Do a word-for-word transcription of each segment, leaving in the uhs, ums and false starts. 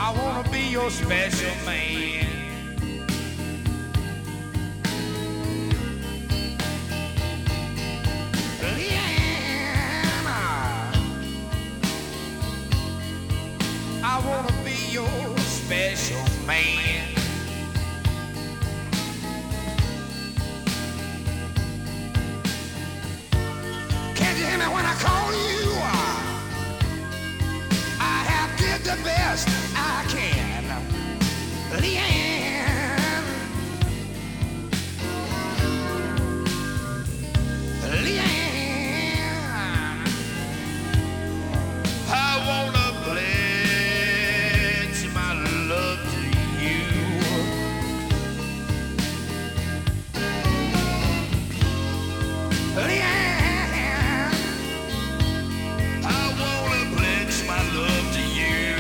I wanna be your special man. Leanna, I wanna be your special man. Can't you hear me when I call you? I have did the best I can. Leanne, Leanne, I wanna pledge my love to you. Leanne, I wanna pledge my love to you.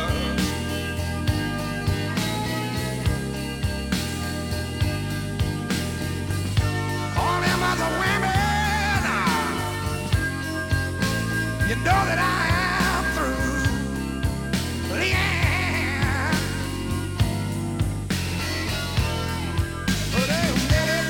All them other women, you know that I am through. Leanne, oh, they did it.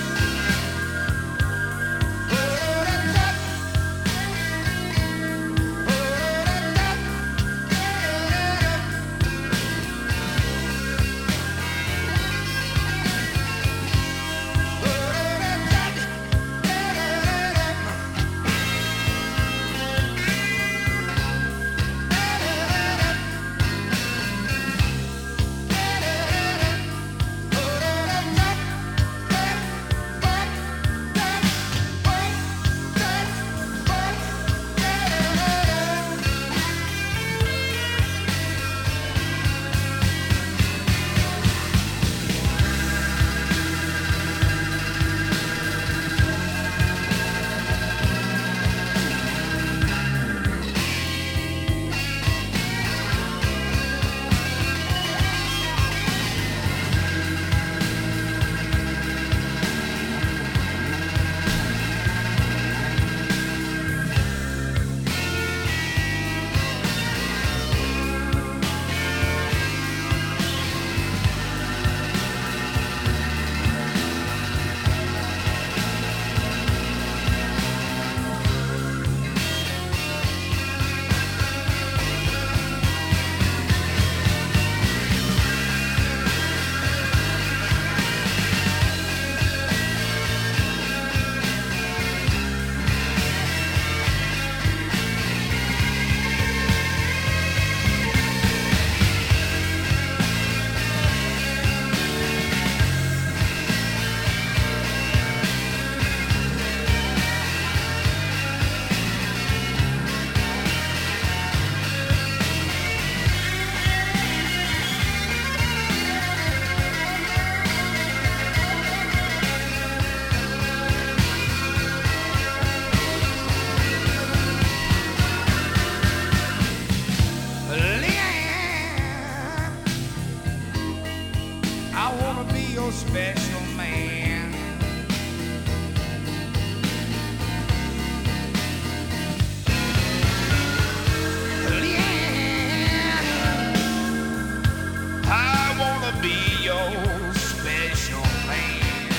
I wanna be your special man. Leanne, I wanna be your special man.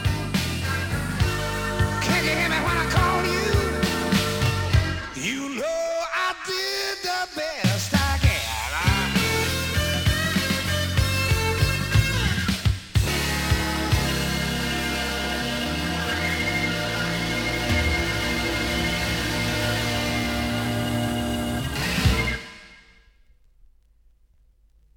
Can you hear me when I call you? You know